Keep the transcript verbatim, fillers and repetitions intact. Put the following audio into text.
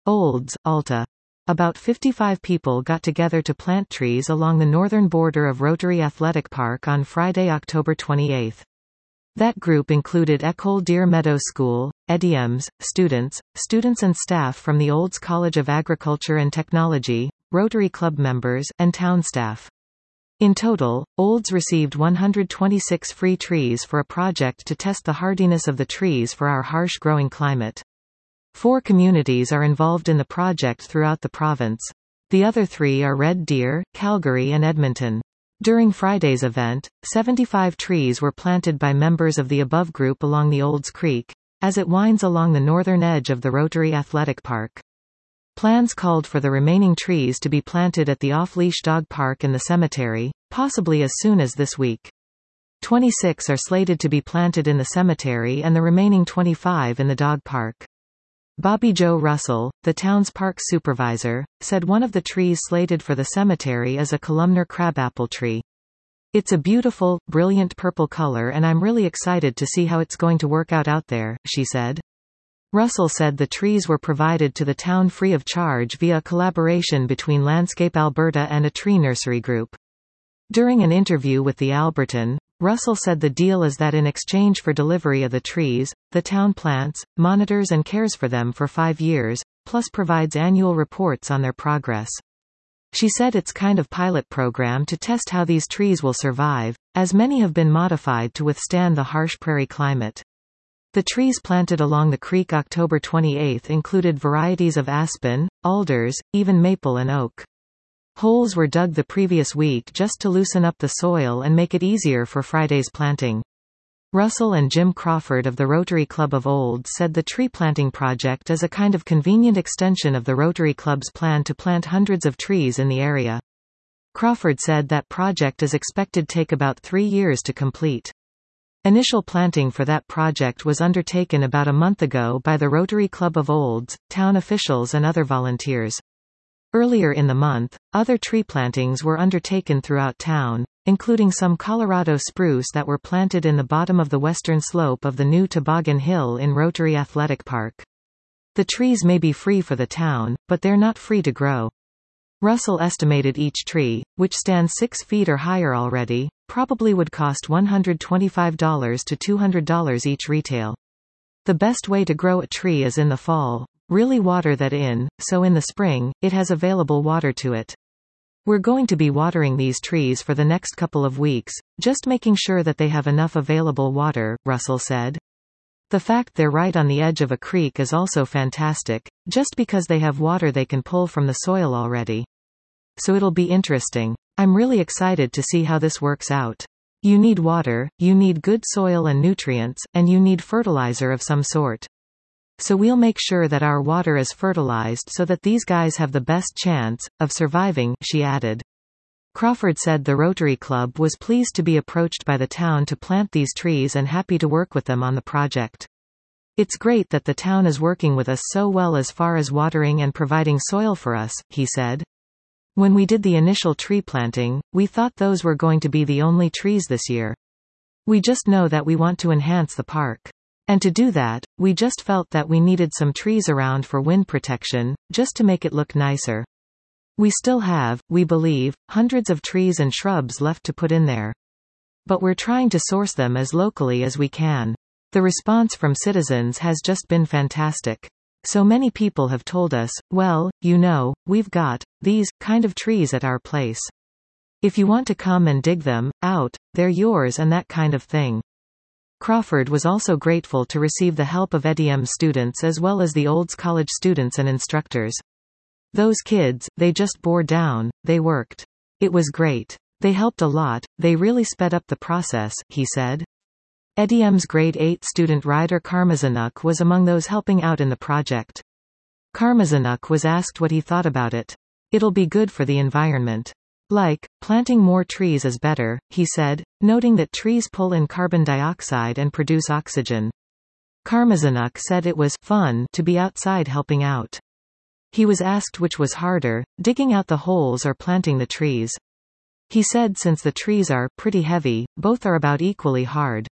Olds, Alta. About fifty-five people got together to plant trees along the northern border of Rotary Athletic Park on Friday, October twenty-eighth. That group included Ecole Deer Meadows School, E D I Ms, students, students and staff from the Olds College of Agriculture and Technology, Rotary Club members, and town staff. In total, Olds received one hundred twenty-six free trees for a project to test the hardiness of the trees for our harsh growing climate. Four communities are involved in the project throughout the province. The other three are Red Deer, Calgary and Edmonton. During Friday's event, seventy-five trees were planted by members of the above group along the Olds Creek, as it winds along the northern edge of the Rotary Athletic Park. Plans called for the remaining trees to be planted at the off-leash dog park and the cemetery, possibly as soon as this week. twenty-six are slated to be planted in the cemetery and the remaining twenty-five in the dog park. Bobby Joe Russell, the town's park supervisor, said one of the trees slated for the cemetery is a columnar crabapple tree. It's a beautiful, brilliant purple color and I'm really excited to see how it's going to work out out there, she said. Russell said the trees were provided to the town free of charge via a collaboration between Landscape Alberta and a tree nursery group. During an interview with the Albertan, Russell said the deal is that in exchange for delivery of the trees, the town plants, monitors and cares for them for five years, plus provides annual reports on their progress. She said it's kind of pilot program to test how these trees will survive, as many have been modified to withstand the harsh prairie climate. The trees planted along the creek October twenty-eighth included varieties of aspen, alders, even maple and oak. Holes were dug the previous week just to loosen up the soil and make it easier for Friday's planting. Russell and Jim Crawford of the Rotary Club of Olds said the tree planting project is a kind of convenient extension of the Rotary Club's plan to plant hundreds of trees in the area. Crawford said that project is expected to take about three years to complete. Initial planting for that project was undertaken about a month ago by the Rotary Club of Olds, town officials and other volunteers. Earlier in the month, other tree plantings were undertaken throughout town, including some Colorado spruce that were planted in the bottom of the western slope of the new Toboggan Hill in Rotary Athletic Park. The trees may be free for the town, but they're not free to grow. Russell estimated each tree, which stands six feet or higher already, probably would cost one hundred twenty-five to two hundred dollars each retail. The best way to grow a tree is in the fall. Really water that in, so in the spring, it has available water to it. We're going to be watering these trees for the next couple of weeks, just making sure that they have enough available water, Russell said. The fact they're right on the edge of a creek is also fantastic, just because they have water they can pull from the soil already. So it'll be interesting. I'm really excited to see how this works out. You need water, you need good soil and nutrients, and you need fertilizer of some sort. So we'll make sure that our water is fertilized so that these guys have the best chance of surviving, she added. Crawford said the Rotary Club was pleased to be approached by the town to plant these trees and happy to work with them on the project. It's great that the town is working with us so well as far as watering and providing soil for us, he said. When we did the initial tree planting, we thought those were going to be the only trees this year. We just know that we want to enhance the park. And to do that, we just felt that we needed some trees around for wind protection, just to make it look nicer. We still have, we believe, hundreds of trees and shrubs left to put in there. But we're trying to source them as locally as we can. The response from citizens has just been fantastic. So many people have told us, well, you know, we've got these kind of trees at our place. If you want to come and dig them out, they're yours and that kind of thing. Crawford was also grateful to receive the help of E D I M students as well as the Olds College students and instructors. Those kids, they just bore down, they worked. It was great. They helped a lot, they really sped up the process, he said. E D I M's grade eight student Ryder Karmazanuk was among those helping out in the project. Karmazanuk was asked what he thought about it. It'll be good for the environment. Like, planting more trees is better, he said, noting that trees pull in carbon dioxide and produce oxygen. Karmazanuk said it was fun to be outside helping out. He was asked which was harder, digging out the holes or planting the trees. He said since the trees are pretty heavy, both are about equally hard.